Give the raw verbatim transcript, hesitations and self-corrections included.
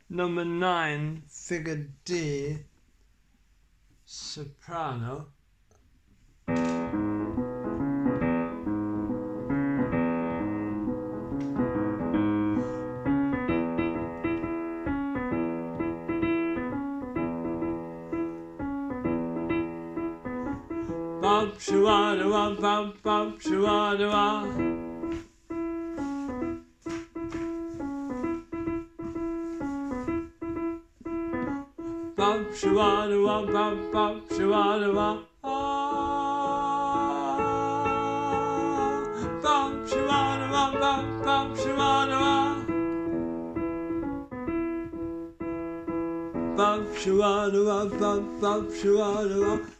Number nine, figure D, soprano. Bum shua-da-wah, bum bum shua-da-wah. Bum shua-da-wah, bum bum shua-da-wah. Bum shua-da-wah, bum bum shua-da-wah. Bum shua-da-wah, bum bum shua-da-wah.